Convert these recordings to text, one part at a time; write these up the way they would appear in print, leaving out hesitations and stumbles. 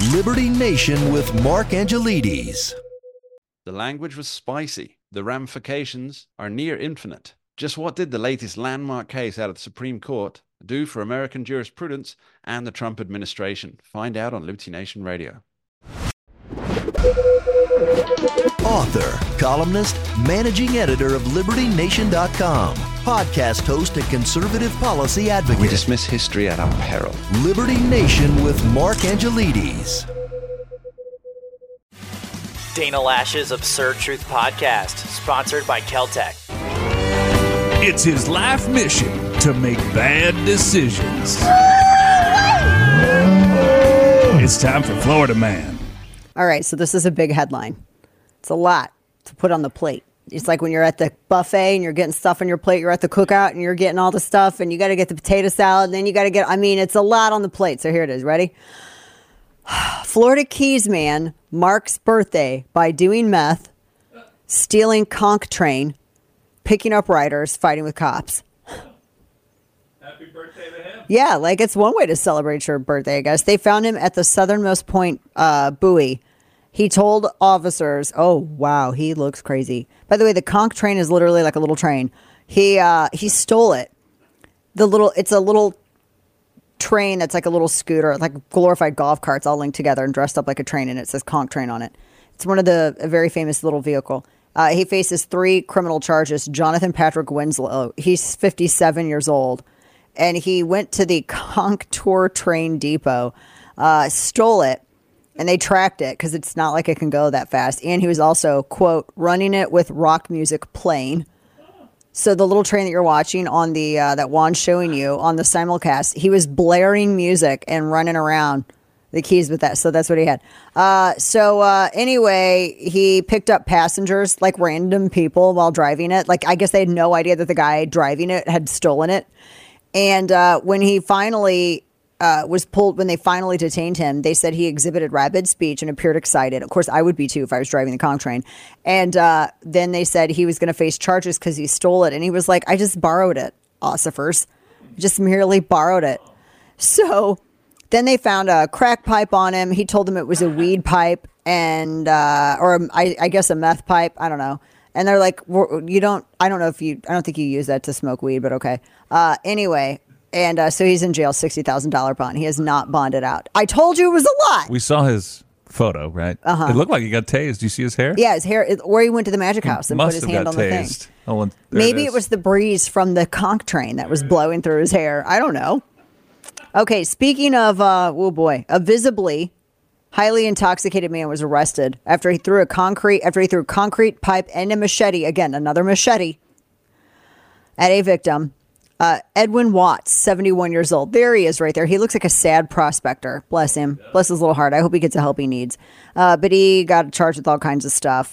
Liberty Nation with Mark Angelides. The language was spicy. The ramifications are near infinite. Just what did the latest landmark case out of the Supreme Court do for American jurisprudence and the Trump administration? Find out on Liberty Nation Radio. Author, columnist, managing editor of LibertyNation.com, podcast host and conservative policy advocate. We dismiss history at our peril. Liberty Nation with Mark Angelides. Dana Lash's Absurd Truth Podcast, sponsored by Keltec. It's his life mission to make bad decisions. It's time for Florida Man. All right, so this is a big headline. It's a lot to put on the plate. It's like when you're at the buffet and you're getting stuff on your plate, you're at the cookout and you're getting all the stuff and you got to get the potato salad and then you got to get, it's a lot on the plate. So here it is. Ready? Florida Keys man marks birthday by doing meth, stealing conch train, picking up riders, fighting with cops. Happy birthday to him. Yeah, like it's one way to celebrate your birthday, I guess. They found him at the southernmost point buoy. He told officers, oh, wow, he looks crazy. By the way, the conch train is literally like a little train. He stole it. It's a little train that's like a little scooter, like glorified golf carts all linked together and dressed up like a train, and it says conch train on it. It's one of a very famous little vehicle. He faces 3 criminal charges. Jonathan Patrick Winslow, he's 57 years old, and he went to the Contour train depot, stole it, and they tracked it because it's not like it can go that fast. And he was also, quote, running it with rock music playing. So the little train that you're watching on the that Juan's showing you on the simulcast, he was blaring music and running around the Keys with that. So that's what he had. Anyway, he picked up passengers, like random people while driving it. Like, I guess they had no idea that the guy driving it had stolen it. And when he finally was pulled, when they finally detained him, they said he exhibited rapid speech and appeared excited. Of course, I would be too if I was driving the conch train. And then they said he was going to face charges because he stole it. And he was like, I just borrowed it, ossifers. Just merely borrowed it. So then they found a crack pipe on him. He told them it was a weed pipe and, I guess a meth pipe. I don't know. And they're like, I don't think you use that to smoke weed, but okay. Anyway. And so he's in jail, $60,000 bond. He has not bonded out. I told you it was a lot. We saw his photo, right? Uh-huh. It looked like he got tased. Do you see his hair? Yeah, his hair. Or he went to the magic house and put his hand on the thing. Oh, maybe it was the breeze from the conch train that was blowing through his hair. I don't know. Okay, speaking of, a visibly highly intoxicated man was arrested after he threw concrete pipe and a machete, again, another machete, at a victim. Edwin Watts, 71 years old. There he is right there. He looks like a sad prospector. Bless him. Bless his little heart. I hope he gets the help he needs. But he got charged with all kinds of stuff.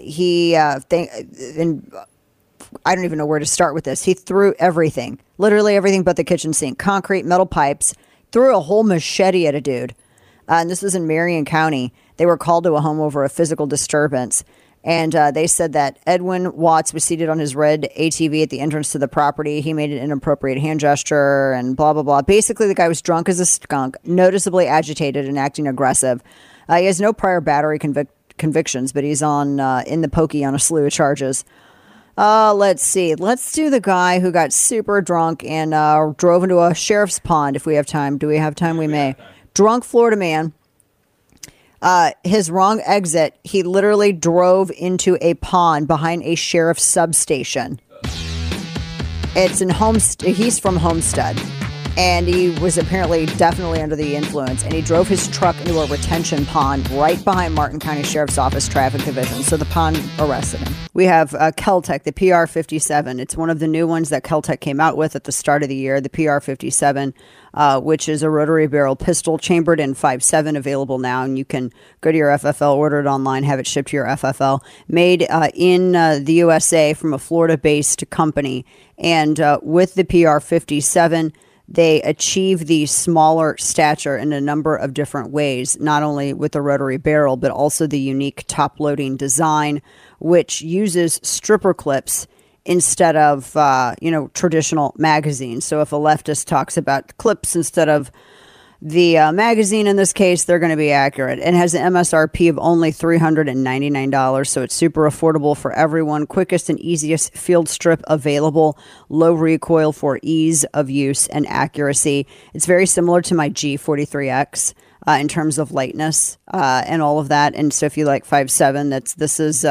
And I don't even know where to start with this. He threw everything, literally everything but the kitchen sink, concrete, metal pipes, threw a whole machete at a dude. And this was in Marion County. They were called to a home over a physical disturbance. And they said that Edwin Watts was seated on his red ATV at the entrance to the property. He made an inappropriate hand gesture and blah, blah, blah. Basically, the guy was drunk as a skunk, noticeably agitated and acting aggressive. He has no prior battery convictions, but he's on in the pokey on a slew of charges. Let's see. Let's do the guy who got super drunk and drove into a sheriff's pond if we have time. Do we have time? We may. Drunk Florida man. His wrong exit, he literally drove into a pond behind a sheriff's substation. It's in Homestead. He's from Homestead. And he was apparently definitely under the influence. And he drove his truck into a retention pond right behind Martin County Sheriff's Office Traffic Division. So the pond arrested him. We have Keltec, the PR-57. It's one of the new ones that Keltec came out with at the start of the year, the PR-57, which is a rotary barrel pistol chambered in 5.7, available now. And you can go to your FFL, order it online, have it shipped to your FFL. Made in the USA from a Florida-based company. And with the PR-57, they achieve the smaller stature in a number of different ways, not only with the rotary barrel, but also the unique top-loading design, which uses stripper clips instead of, traditional magazines. So if a leftist talks about clips instead of The magazine in this case, they're going to be accurate. It has an MSRP of only $399, so it's super affordable for everyone. Quickest and easiest field strip available. Low recoil for ease of use and accuracy. It's very similar to my G43X. In terms of lightness and all of that. And so if you like 5.7, this is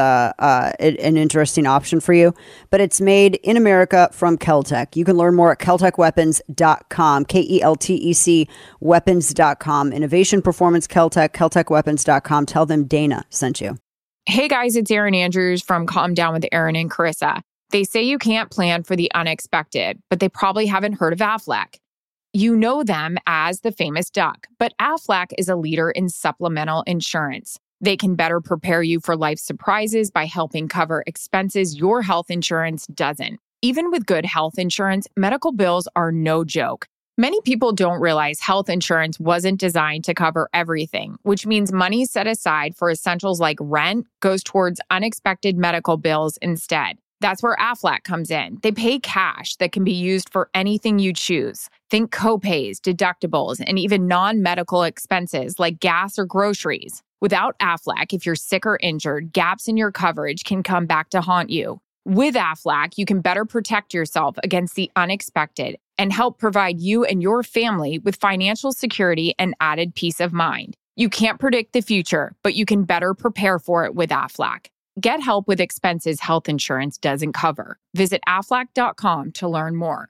an interesting option for you. But it's made in America from Keltec. You can learn more at KeltecWeapons.com, KELTEC weapons.com. Innovation, performance, Keltec, KeltecWeapons.com. Tell them Dana sent you. Hey guys, it's Erin Andrews from Calm Down with Erin and Carissa. They say you can't plan for the unexpected, but they probably haven't heard of Aflac. You know them as the famous duck, but Aflac is a leader in supplemental insurance. They can better prepare you for life surprises by helping cover expenses your health insurance doesn't. Even with good health insurance, medical bills are no joke. Many people don't realize health insurance wasn't designed to cover everything, which means money set aside for essentials like rent goes towards unexpected medical bills instead. That's where Aflac comes in. They pay cash that can be used for anything you choose. Think copays, deductibles, and even non-medical expenses like gas or groceries. Without Aflac, if you're sick or injured, gaps in your coverage can come back to haunt you. With Aflac, you can better protect yourself against the unexpected and help provide you and your family with financial security and added peace of mind. You can't predict the future, but you can better prepare for it with Aflac. Get help with expenses health insurance doesn't cover. Visit Aflac.com to learn more.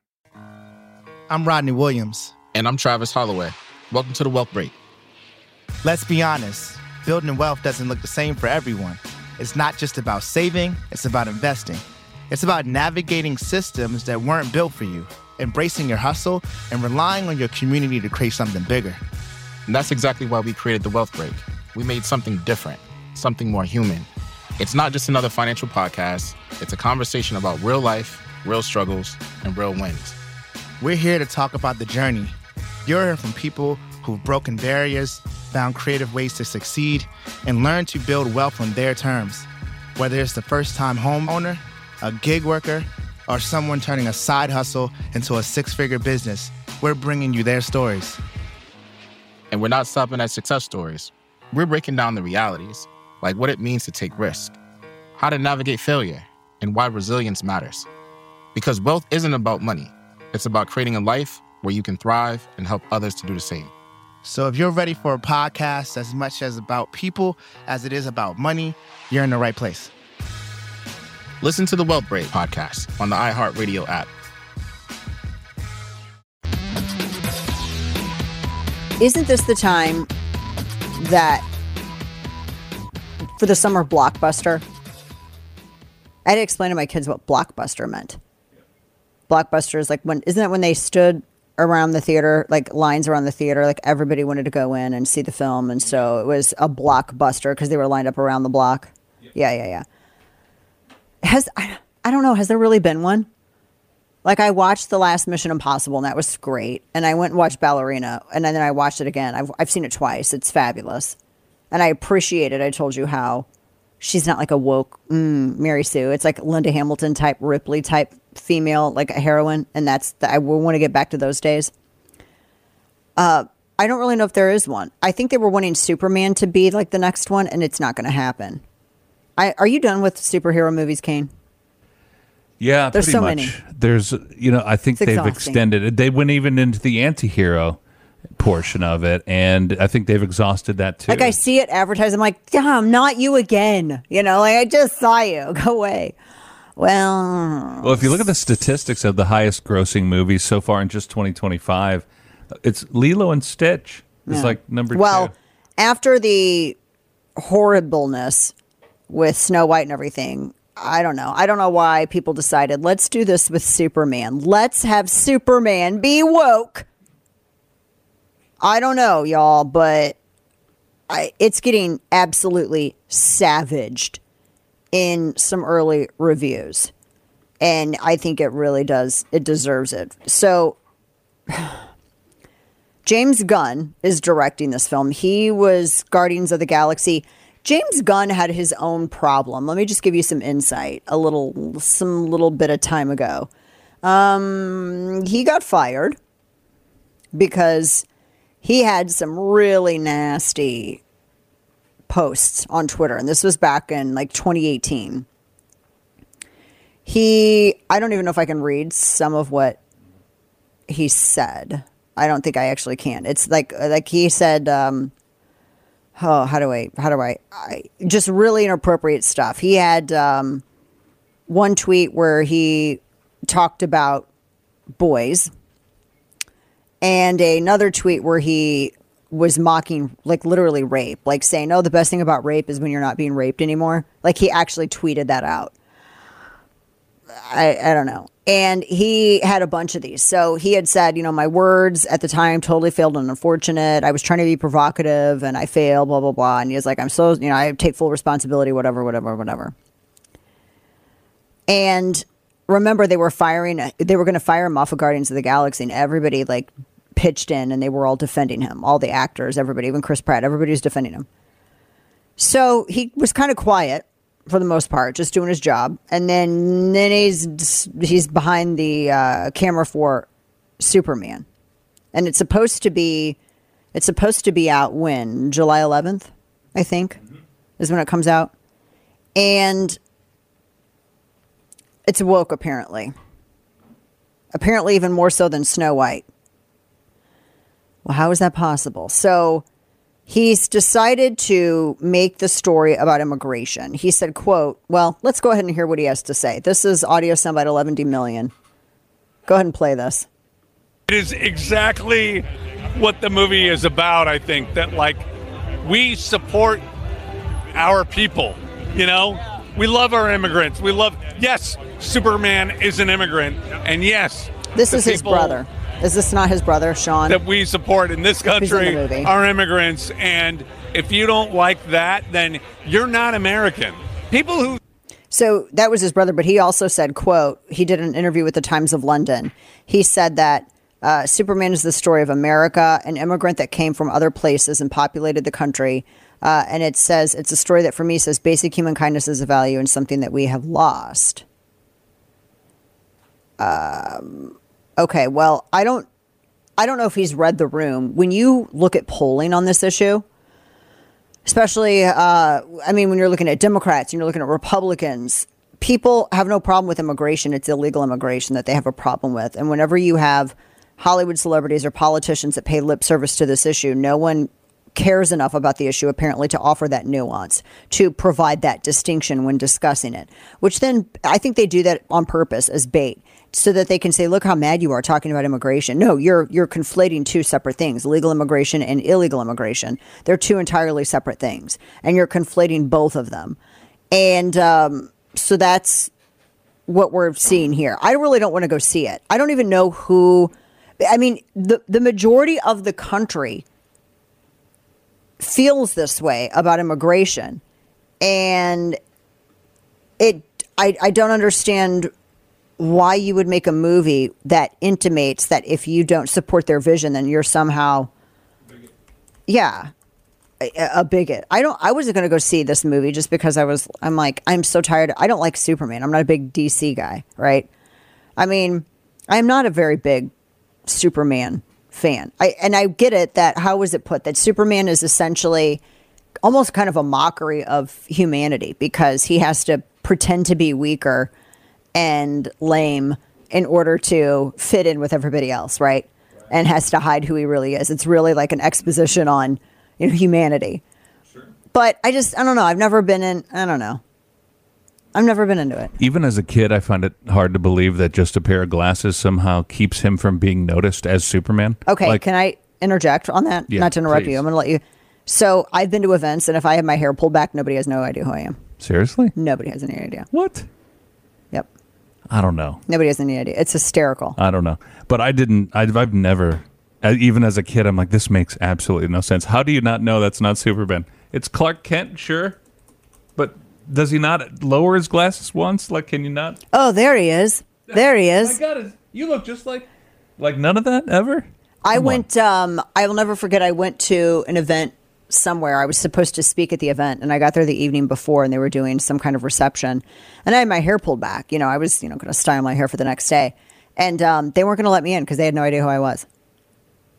I'm Rodney Williams. And I'm Travis Holloway. Welcome to the Wealth Break. Let's be honest, building wealth doesn't look the same for everyone. It's not just about saving, it's about investing. It's about navigating systems that weren't built for you, embracing your hustle, and relying on your community to create something bigger. And that's exactly why we created the Wealth Break. We made something different, something more human. It's not just another financial podcast. It's a conversation about real life, real struggles, and real wins. We're here to talk about the journey. You're hearing from people who've broken barriers, found creative ways to succeed, and learned to build wealth on their terms. Whether it's the first-time homeowner, a gig worker, or someone turning a side hustle into a six-figure business, we're bringing you their stories. And we're not stopping at success stories. We're breaking down the realities, like what it means to take risk, how to navigate failure, and why resilience matters. Because wealth isn't about money. It's about creating a life where you can thrive and help others to do the same. So if you're ready for a podcast as much as about people as it is about money, you're in the right place. Listen to the Wealth Break podcast on the iHeartRadio app. Isn't this the time that for the summer blockbuster? I had to explain to my kids what blockbuster meant. Blockbuster is like when, isn't that when they stood around the theater, like lines around the theater, like everybody wanted to go in and see the film. And so it was a blockbuster because they were lined up around the block. Yeah. I don't know. Has there really been one? Like I watched the last Mission Impossible and that was great. And I went and watched Ballerina and then I watched it again. I've seen it twice. It's fabulous. And I appreciate it. I told you how she's not like a woke Mary Sue. It's like Linda Hamilton type, Ripley type female, like a heroine. And I want to get back to those days. I don't really know if there is one. I think they were wanting Superman to be like the next one and it's not going to happen. Are you done with superhero movies, Kane? Yeah, there's pretty so much. many. There's, I think they've exhausting. extended it. They went even into the anti-hero portion of it, and I think they've exhausted that too. Like I see it advertised, I'm like, damn, not you again. Like I just saw you. Go away. Well, if you look at the statistics of the highest grossing movies so far in just 2025, it's Lilo and Stitch. It's like number 2. Well, after the horribleness with Snow White and everything, I don't know. I don't know why people decided, let's do this with Superman. Let's have Superman be woke. I don't know, y'all, but it's getting absolutely savaged in some early reviews. And I think it really does. It deserves it. So James Gunn is directing this film. He was Guardians of the Galaxy. James Gunn had his own problem. Let me just give you some insight some little bit of time ago. He got fired because he had some really nasty posts on Twitter, and this was back in like 2018. I don't even know if I can read some of what he said. I don't think I actually can. It's like he said, how do I just really inappropriate stuff. He had one tweet where he talked about boys, and another tweet where he was mocking, like, literally rape, like saying, oh, the best thing about rape is when you're not being raped anymore. Like, he actually tweeted that out. I don't know. And he had a bunch of these. So he had said, my words at the time totally failed and unfortunate. I was trying to be provocative and I failed, blah, blah, blah. And he was like, I'm so, I take full responsibility, whatever. And remember, they were going to fire him off of Guardians of the Galaxy, and everybody like pitched in and they were all defending him. All the actors, everybody, even Chris Pratt, everybody was defending him. So he was kind of quiet for the most part, just doing his job. And then he's behind the camera for Superman. And it's supposed to be out when? July 11th, I think, is when it comes out. And it's woke, apparently. Apparently even more so than Snow White. Well, how is that possible? So he's decided to make the story about immigration. He said, quote, well, let's go ahead and hear what he has to say. This is audio soundbite 11D million. Go ahead and play this. It is exactly what the movie is about, I think, that, like, we support our people, We love our immigrants. Yes, Superman is an immigrant, and yes. This is his brother. Is this not his brother, Sean? That we support in this country are immigrants, and if you don't like that, then you're not American. People who... So that was his brother, but he also said, quote, he did an interview with the Times of London. He said that Superman is the story of America, an immigrant that came from other places and populated the country. And it says, it's a story that for me says basic human kindness is a value and something that we have lost. Okay, well, I don't know if he's read the room. When you look at polling on this issue, especially, when you're looking at Democrats and you're looking at Republicans, people have no problem with immigration. It's illegal immigration that they have a problem with. And whenever you have Hollywood celebrities or politicians that pay lip service to this issue, no one cares enough about the issue, apparently, to offer that nuance, to provide that distinction when discussing it, which then I think they do that on purpose as bait, so that they can say, look how mad you are talking about immigration. No, you're conflating two separate things, legal immigration and illegal immigration. They're two entirely separate things, and you're conflating both of them. And so that's what we're seeing here. I really don't want to go see it. I don't even know who. The majority of the country feels this way about immigration, and I don't understand why you would make a movie that intimates that if you don't support their vision, then you're somehow, a bigot. I wasn't going to go see this movie just because I'm so tired. I don't like Superman. I'm not a big DC guy, right? I'm not a very big Superman fan. I get it that, how was it put, that Superman is essentially almost kind of a mockery of humanity because he has to pretend to be weaker and lame in order to fit in with everybody else, right? And has to hide who he really is. It's really like an exposition on humanity. Sure. But I don't know. I've never been into it. Even as a kid, I find it hard to believe that just a pair of glasses somehow keeps him from being noticed as Superman. Okay, can I interject on that? Yeah, not to interrupt please. you. I'm going to let you. So I've been to events, and if I have my hair pulled back, nobody has no idea who I am. Seriously? Nobody has any idea. What? Yep. I don't know. Nobody has any idea. It's hysterical. I don't know. But I've never, even as a kid, I'm like, this makes absolutely no sense. How do you not know that's not Superman? It's Clark Kent, sure. But does he not lower his glasses once? Like, can you not? Oh, there he is. There he is. My God, you look just like none of that ever? I went, I will never forget, I went to an event somewhere. I was supposed to speak at the event, and I got there the evening before, and they were doing some kind of reception. And I had my hair pulled back. I was, going to style my hair for the next day. And they weren't going to let me in because they had no idea who I was.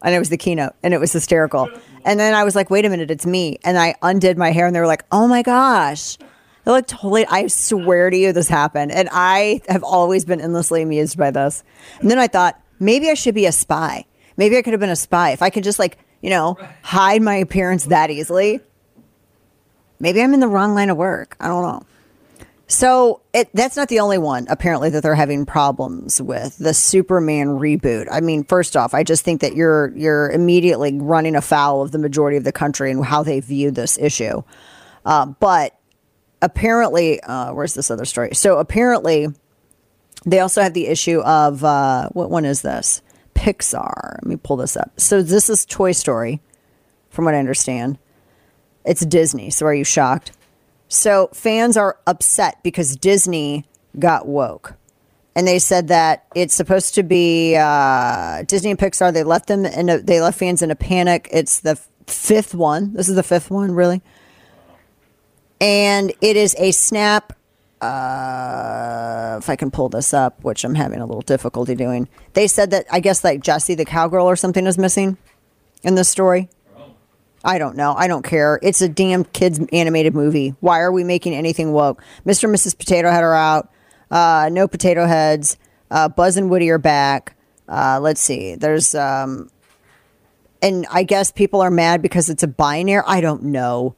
And it was the keynote, and it was hysterical. And then I was like, wait a minute, it's me. And I undid my hair, and they were like, oh my gosh. They're like, totally, I swear to you this happened. And I have always been endlessly amused by this. And then I thought, maybe I should be a spy. Maybe I could have been a spy. If I could just hide my appearance that easily. Maybe I'm in the wrong line of work. I don't know. So that's not the only one, apparently, that they're having problems with, the Superman reboot. I mean, first off, I just think that you're immediately running afoul of the majority of the country and how they view this issue. But apparently, where's this other story? So apparently, they also have the issue of, what one is this? Pixar. Let me pull this up. So this is Toy Story, from what I understand. It's Disney. So are you shocked? So fans are upset because Disney got woke. And they said that it's supposed to be Disney and Pixar. They left fans in a panic. It's the fifth one. This is the fifth one, really. And it is a snap. If I can pull this up, which I'm having a little difficulty doing. They said that, I guess, like Jessie the cowgirl or something is missing in this story. I don't know. I don't care. It's a damn kids animated movie. Why are we making anything woke? Mr. and Mrs. Potato Head are out. No Potato Heads. Buzz and Woody are back. Let's see. There's, and I guess people are mad because it's a binary. I don't know.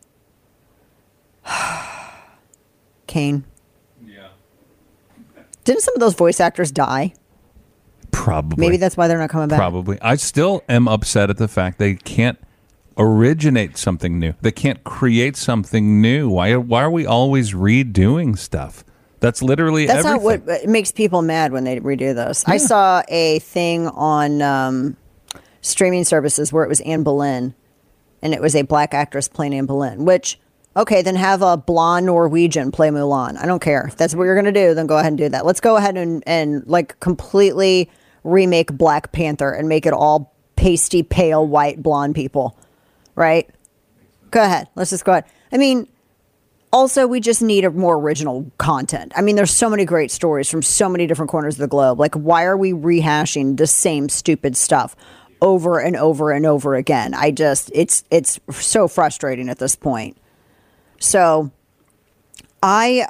Kane. Yeah. Didn't some of those voice actors die? Probably. Maybe that's why they're not coming back. Probably. I still am upset at the fact they can't originate something new. They can't create something new. Why are we always redoing stuff? That's literally everything. It makes people mad when they redo this. Yeah. I saw a thing on streaming services where it was Anne Boleyn, and it was a black actress playing Anne Boleyn, which, okay, then have a blonde Norwegian play Mulan. I don't care. If that's what you're going to do, then go ahead and do that. Let's go ahead and like completely remake Black Panther and make it all pasty, pale, white, blonde people. Right? Go ahead. Let's just go ahead. I mean, also, we just need a more original content. I mean, there's so many great stories from so many different corners of the globe. Like, why are we rehashing the same stupid stuff over and over and over again? It's so frustrating at this point. So, I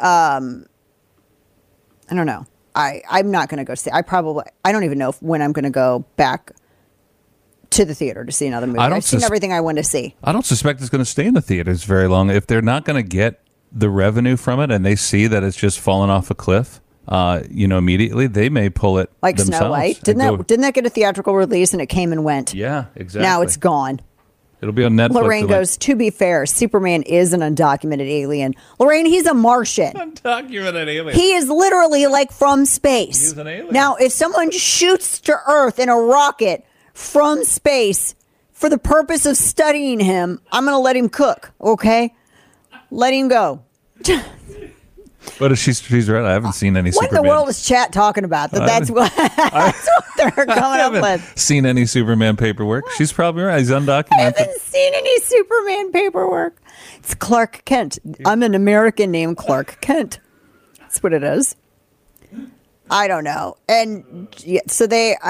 don't know. I'm not going to go see. I don't even know when I'm going to go back to the theater to see another movie. I've seen everything I want to see. I don't suspect it's going to stay in the theaters very long. If they're not going to get the revenue from it and they see that it's just fallen off a cliff, immediately, they may pull it like themselves. Snow White. Didn't that get a theatrical release and it came and went? Yeah, exactly. Now it's gone. It'll be on Netflix. Lorraine goes, to be fair, Superman is an undocumented alien. Lorraine, he's a Martian. Undocumented alien. He is literally like from space. He's an alien. Now, if someone shoots to Earth in a rocket from space for the purpose of studying him, I'm going to let him cook, okay? Let him go. But she's right. I haven't seen any Superman. What in the world is chat talking about? That's what they're coming up with. Seen any Superman paperwork? She's probably right. He's undocumented. I haven't seen any Superman paperwork. It's Clark Kent. I'm an American named Clark Kent. That's what it is. I don't know. And so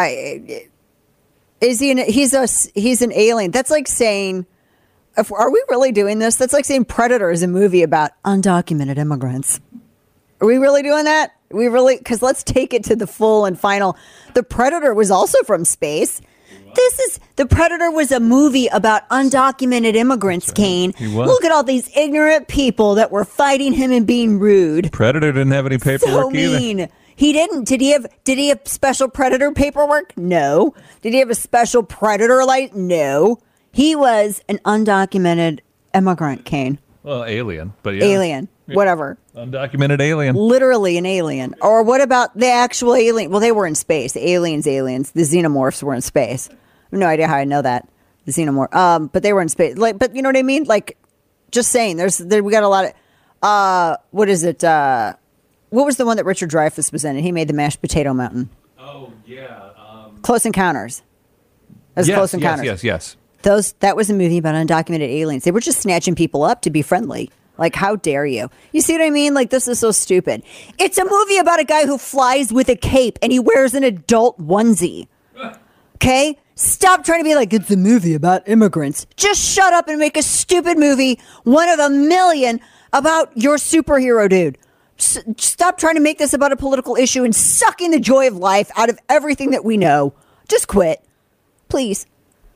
he's an alien. That's like saying, are we really doing this? That's like saying Predator is a movie about undocumented immigrants. Are we really doing that? Because let's take it to the full and final. The Predator was also from space. The Predator was a movie about undocumented immigrants, right. Kane. Look at all these ignorant people that were fighting him and being rude. Predator didn't have any paperwork either. Mean. He didn't. Did he have special Predator paperwork? No. Did he have a special Predator light? No. He was an undocumented immigrant, Kane. Well, alien, but yeah. Alien, whatever. Undocumented alien. Literally an alien. Or what about the actual alien? Well, they were in space. The aliens. The xenomorphs were in space. I have no idea how I know that. The xenomorph. But they were in space. But you know what I mean? Like, just saying. We got a lot of. What is it? What was the one that Richard Dreyfuss was in? And he made the Mashed Potato Mountain. Oh yeah. Close Encounters. Close Encounters. Yes. That was a movie about undocumented aliens. They were just snatching people up to be friendly. Like, how dare you? You see what I mean? Like, this is so stupid. It's a movie about a guy who flies with a cape and he wears an adult onesie. Okay? Stop trying to be like, it's a movie about immigrants. Just shut up and make a stupid movie, one of a million, about your superhero dude. Stop trying to make this about a political issue and sucking the joy of life out of everything that we know. Just quit. Please.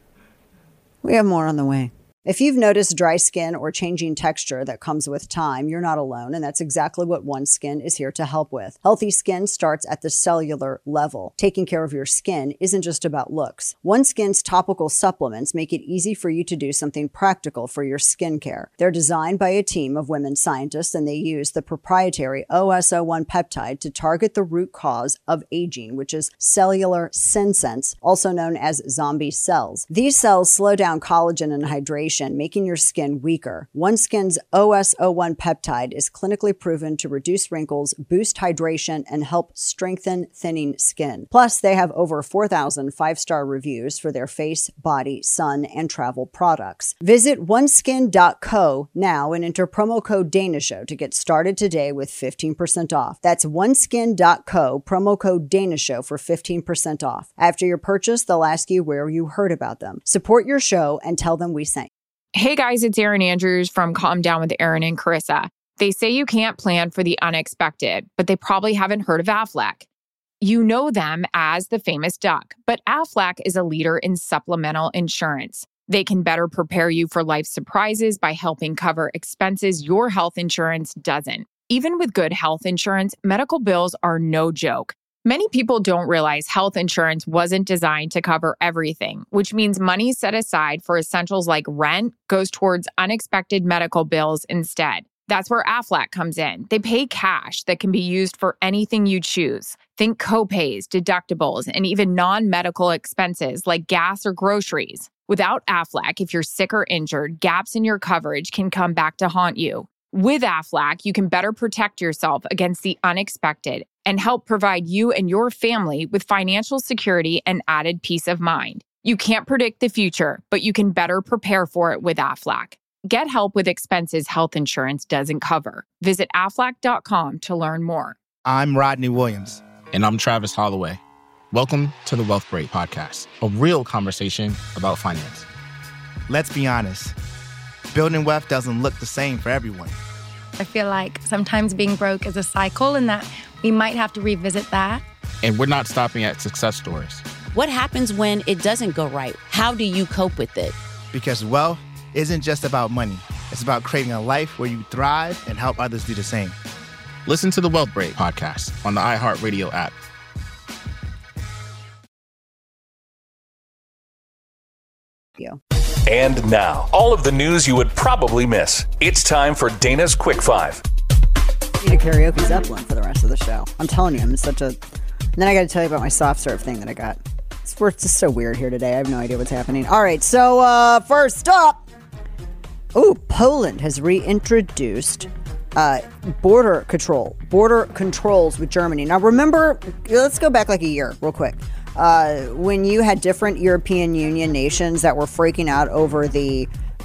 We have more on the way. If you've noticed dry skin or changing texture that comes with time, you're not alone, and that's exactly what OneSkin is here to help with. Healthy skin starts at the cellular level. Taking care of your skin isn't just about looks. OneSkin's topical supplements make it easy for you to do something practical for your skincare. They're designed by a team of women scientists, and they use the proprietary OS01 peptide to target the root cause of aging, which is cellular senescence, also known as zombie cells. These cells slow down collagen and hydration, making your skin weaker. OneSkin's OS01 peptide is clinically proven to reduce wrinkles, boost hydration, and help strengthen thinning skin. Plus, they have over 4,000 five-star reviews for their face, body, sun, and travel products. Visit oneskin.co now and enter promo code DANASHOW to get started today with 15% off. That's oneskin.co, promo code DANASHOW for 15% off. After your purchase, they'll ask you where you heard about them. Support your show and tell them we sent. Hey guys, it's Erin Andrews from Calm Down with Erin and Carissa. They say you can't plan for the unexpected, but they probably haven't heard of Aflac. You know them as the famous duck, but Aflac is a leader in supplemental insurance. They can better prepare you for life's surprises by helping cover expenses your health insurance doesn't. Even with good health insurance, medical bills are no joke. Many people don't realize health insurance wasn't designed to cover everything, which means money set aside for essentials like rent goes towards unexpected medical bills instead. That's where Aflac comes in. They pay cash that can be used for anything you choose. Think copays, deductibles, and even non-medical expenses like gas or groceries. Without Aflac, if you're sick or injured, gaps in your coverage can come back to haunt you. With Aflac, you can better protect yourself against the unexpected and help provide you and your family with financial security and added peace of mind. You can't predict the future, but you can better prepare for it with Aflac. Get help with expenses health insurance doesn't cover. Visit Aflac.com to learn more. I'm Rodney Williams. And I'm Travis Holloway. Welcome to the Wealth Break Podcast, a real conversation about finance. Let's be honest. Building wealth doesn't look the same for everyone. I feel like sometimes being broke is a cycle and that we might have to revisit that. And we're not stopping at success stories. What happens when it doesn't go right? How do you cope with it? Because wealth isn't just about money. It's about creating a life where you thrive and help others do the same. Listen to the Wealth Break Podcast on the iHeartRadio app. And now, all of the news you would probably miss. It's time for Dana's Quick Five. I need a karaoke Zeppelin for the rest of the show. I'm telling you, I'm such a... And then I got to tell you about my soft serve thing that I got. It's just so weird here today. I have no idea what's happening. All right, so first up... Poland has reintroduced border controls with Germany. Now remember, let's go back like a year real quick. When you had different European Union nations that were freaking out over the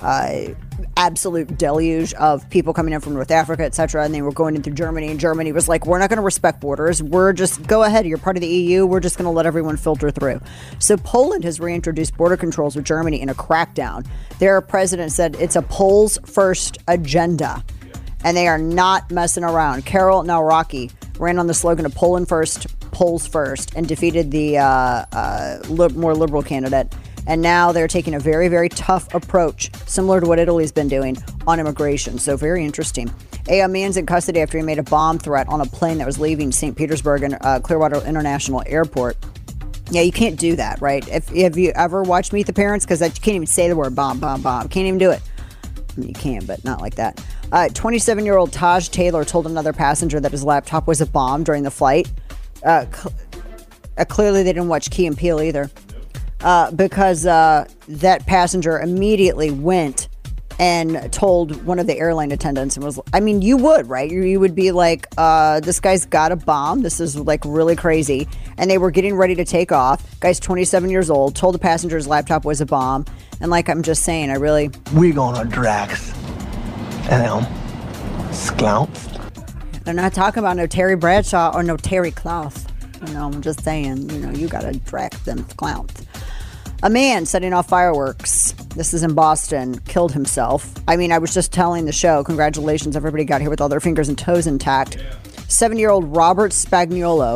absolute deluge of people coming in from North Africa, etc., and they were going in through Germany, and Germany was like, we're not going to respect borders. We're just, go ahead, you're part of the EU. We're just going to let everyone filter through. So Poland has reintroduced border controls with Germany in a crackdown. Their president said it's a Poles first agenda, and they are not messing around. Karol Nawrocki ran on the slogan of Poland first, Poles first, and defeated the more liberal candidate. And now they're taking a very, very tough approach, similar to what Italy's been doing on immigration. So very interesting. A man's in custody after he made a bomb threat on a plane that was leaving St. Petersburg and Clearwater International Airport. Yeah, you can't do that, right? Have you ever watched Meet the Parents? Because you can't even say the word bomb. Can't even do it. I mean, you can, but not like that. 27-year-old Taj Taylor told another passenger that his laptop was a bomb during the flight. Clearly, they didn't watch Key and Peele either. Because that passenger immediately went and told one of the airline attendants and was, I mean, you would, right? You would be like, this guy's got a bomb. This is like really crazy. And they were getting ready to take off. Guy's 27 years old, told the passenger's laptop was a bomb. And like I'm just saying, we're gonna Drax and Sklounce. They're not talking about no Terry Bradshaw or no Terry Cloth. I'm just saying, you gotta Drax them Sklounce. A man setting off fireworks, this is in Boston, killed himself. I mean, I was just telling the show, congratulations, everybody got here with all their fingers and toes intact. 70-year-old Robert Spagnuolo,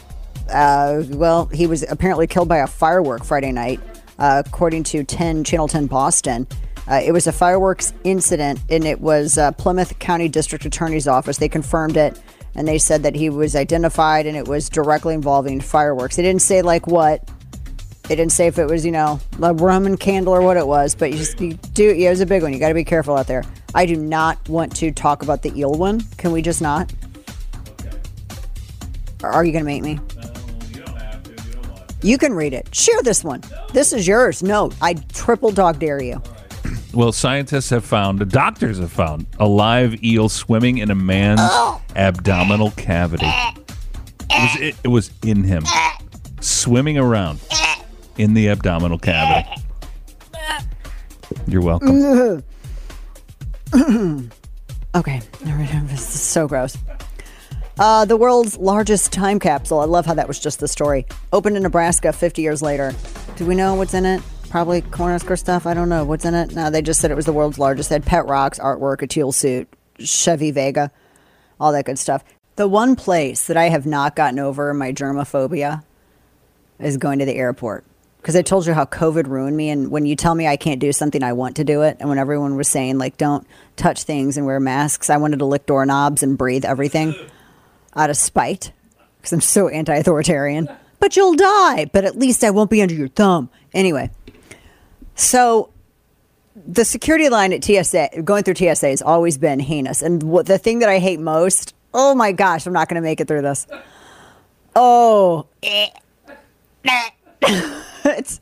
he was apparently killed by a firework Friday night, according to Channel 10 Boston. It was a fireworks incident, and it was Plymouth County District Attorney's Office. They confirmed it, and they said that he was identified, and it was directly involving fireworks. They didn't say, like, what. They didn't say if it was, a Roman candle or what it was, but it was a big one. You got to be careful out there. I do not want to talk about the eel one. Can we just not? Okay. Or are you going to make me? You don't have to. You don't want to. You can read it. Share this one. No. This is yours. No, I triple dog dare you. Well, doctors have found a live eel swimming in a man's abdominal cavity. It was in him, swimming around in the abdominal cavity. You're welcome. Okay, this is so gross. The world's largest time capsule. I love how that was just the story. Opened in Nebraska 50 years later. Do we know what's in it? Probably Cornhusker stuff. I don't know. What's in it? No, they just said it was the world's largest. They had pet rocks, artwork, a teal suit, Chevy Vega, all that good stuff. The one place that I have not gotten over my germophobia is going to the airport. Because I told you how COVID ruined me. And when you tell me I can't do something, I want to do it. And when everyone was saying, like, don't touch things and wear masks, I wanted to lick doorknobs and breathe everything out of spite. Because I'm so anti-authoritarian. But you'll die. But at least I won't be under your thumb. Anyway. So the security line at TSA, going through TSA, has always been heinous. And the thing that I hate most, oh my gosh, I'm not going to make it through this. Oh. It's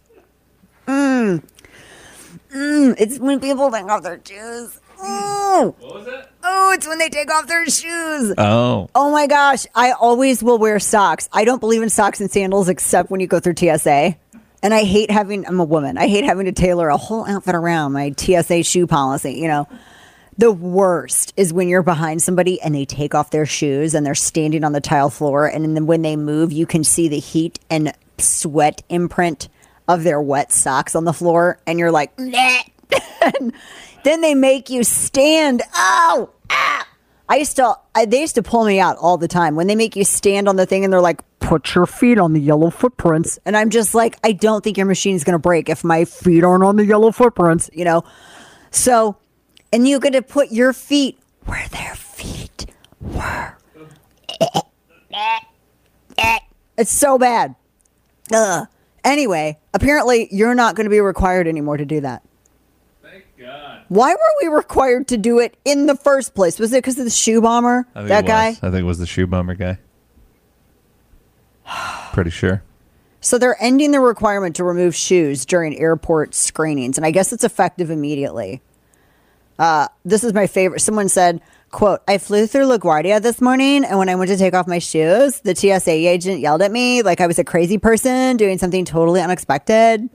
it's when people take off their shoes. What was it? Oh, it's when they take off their shoes. Oh my gosh. I always will wear socks. I don't believe in socks and sandals except when you go through TSA. And I hate I'm a woman. I hate having to tailor a whole outfit around my TSA shoe policy, The worst is when you're behind somebody and they take off their shoes and they're standing on the tile floor. And then when they move, you can see the heat and sweat imprint of their wet socks on the floor. And you're like, nah. Then they make you stand. Oh, ah. They used to pull me out all the time when they make you stand on the thing and they're like, put your feet on the yellow footprints. And I'm just like, I don't think your machine is going to break if my feet aren't on the yellow footprints, So, and you got to put your feet where their feet were. It's so bad. Anyway, apparently you're not going to be required anymore to do that. Thank God. Why were we required to do it in the first place? Was it because of the shoe bomber? That guy? I think it was the shoe bomber guy. Pretty sure. So they're ending the requirement to remove shoes during airport screenings, and I guess it's effective immediately. This is my favorite. Someone said, quote, I flew through LaGuardia this morning, and when I went to take off my shoes, the TSA agent yelled at me like I was a crazy person doing something totally unexpected.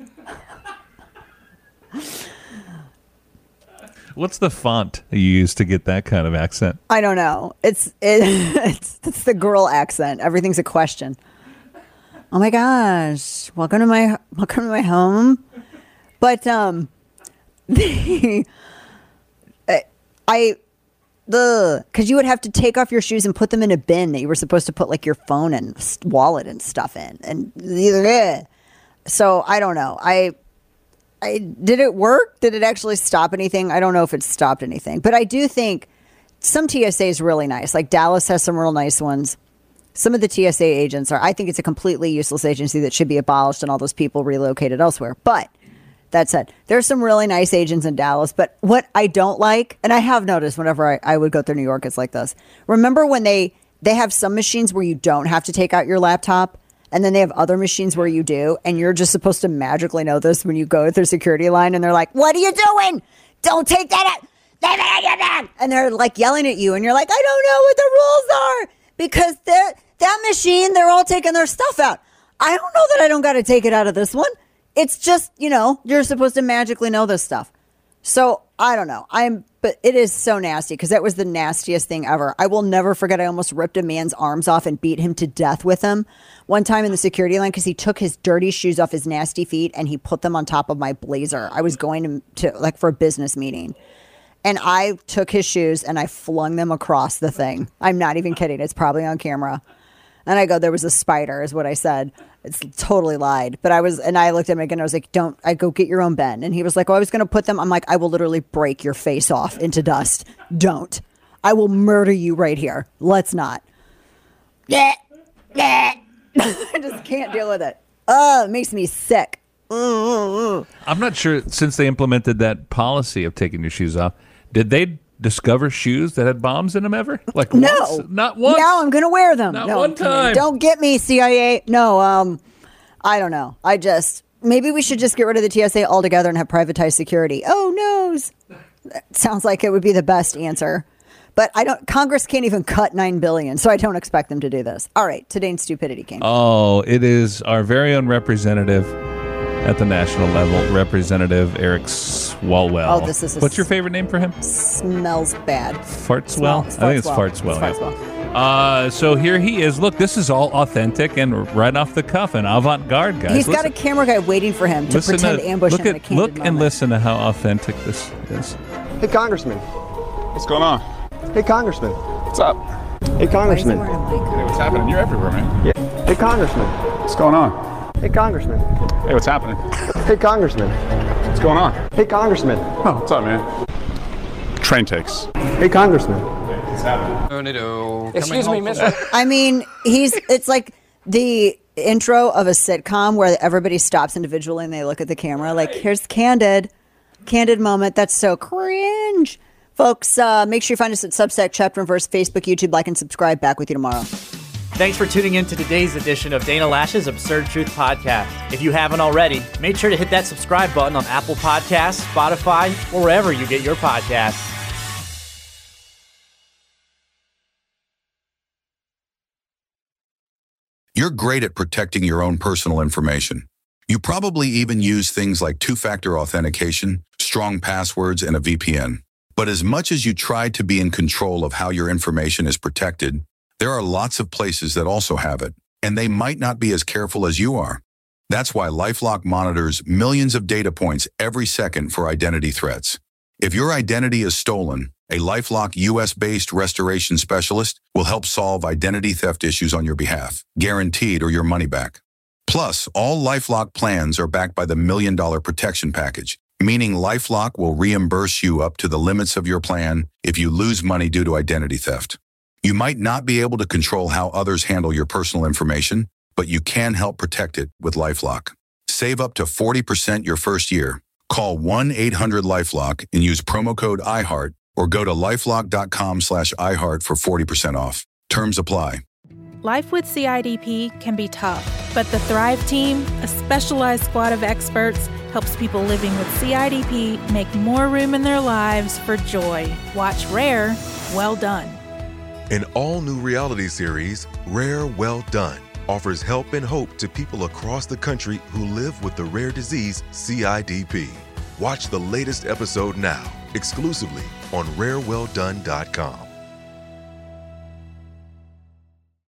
What's the font you use to get that kind of accent? I don't know. It's the girl accent. Everything's a question. Oh my gosh! Welcome to my home. But because you would have to take off your shoes and put them in a bin that you were supposed to put like your phone and wallet and stuff in, and so I don't know. Did it work? Did it actually stop anything? I don't know if it stopped anything, but I do think some TSA is really nice. Like Dallas has some real nice ones. Some of the TSA agents I think it's a completely useless agency that should be abolished and all those people relocated elsewhere. But that said, there's some really nice agents in Dallas. But what I don't like, and I have noticed whenever I would go through New York, it's like this. Remember when they have some machines where you don't have to take out your laptop? And then they have other machines where you do, and you're just supposed to magically know this when you go through security line, and they're like, what are you doing? Don't take that out. Leave it in your bag. And they're like yelling at you, and you're like, I don't know what the rules are. Because that machine, they're all taking their stuff out. I don't know that I don't got to take it out of this one. It's just, you're supposed to magically know this stuff. So, I don't know. I'm But it is so nasty because that was the nastiest thing ever. I will never forget. I almost ripped a man's arms off and beat him to death with them one time in the security line because he took his dirty shoes off his nasty feet and he put them on top of my blazer. I was going to like for a business meeting. And I took his shoes and I flung them across the thing. I'm not even kidding. It's probably on camera. And I go, there was a spider, is what I said. It's totally lied. But I looked at him again. I was like, I go get your own Ben. And he was like, oh, I was going to put them. I'm like, I will literally break your face off into dust. Don't. I will murder you right here. Let's not. I just can't deal with it. It makes me sick. I'm not sure, since they implemented that policy of taking your shoes off, did they discover shoes that had bombs in them ever? Like, no, once? Not once. Now I'm going to wear them. Not no, one time. Don't get me, CIA. No, I don't know. Maybe we should just get rid of the TSA altogether and have privatized security. Oh, noes. That sounds like it would be the best answer. But Congress can't even cut $9 billion, so I don't expect them to do this. All right, today's Stupidity King. Oh, it is our very own representative at the national level, Representative Eric Swalwell. Oh, this is what's your favorite name for him? Smells bad. Fartswell? I think it's Fartswell. So here he is. Look, this is all authentic and right off the cuff and avant-garde, guys. He's got a camera guy waiting for him to pretend ambush him in a candid Look moment. and listen to how authentic this is. Hey, Congressman. What's going on? Hey, Congressman. What's up? Hey, Congressman. Hey, what's happening? You're everywhere, man. Yeah. Hey, Congressman. What's going on? Hey, Congressman. Hey, what's happening? Hey, Congressman. What's going on? Hey, Congressman. Oh, what's up, man? Train takes. Hey, Congressman. What's happening? Excuse me, mister. I mean, it's like the intro of a sitcom where everybody stops individually and they look at the camera like, here's candid moment. That's so cringe. Folks, make sure you find us at Substack, Chapter and Verse, Facebook, YouTube, like and subscribe. Back with you tomorrow. Thanks for tuning in to today's edition of Dana Lash's Absurd Truth Podcast. If you haven't already, make sure to hit that subscribe button on Apple Podcasts, Spotify, or wherever you get your podcasts. You're great at protecting your own personal information. You probably even use things like two-factor authentication, strong passwords, and a VPN. But as much as you try to be in control of how your information is protected, there are lots of places that also have it, and they might not be as careful as you are. That's why LifeLock monitors millions of data points every second for identity threats. If your identity is stolen, a LifeLock US-based restoration specialist will help solve identity theft issues on your behalf, guaranteed or your money back. Plus, all LifeLock plans are backed by the $1 Million Protection Package, meaning LifeLock will reimburse you up to the limits of your plan if you lose money due to identity theft. You might not be able to control how others handle your personal information, but you can help protect it with LifeLock. Save up to 40% your first year. Call 1-800-LifeLock and use promo code iHeart or go to lifelock.com/iHeart for 40% off. Terms apply. Life with CIDP can be tough, but the Thrive Team, a specialized squad of experts, helps people living with CIDP make more room in their lives for joy. Watch Rare, Well Done. An all-new reality series, Rare Well Done, offers help and hope to people across the country who live with the rare disease CIDP. Watch the latest episode now, exclusively on RareWellDone.com.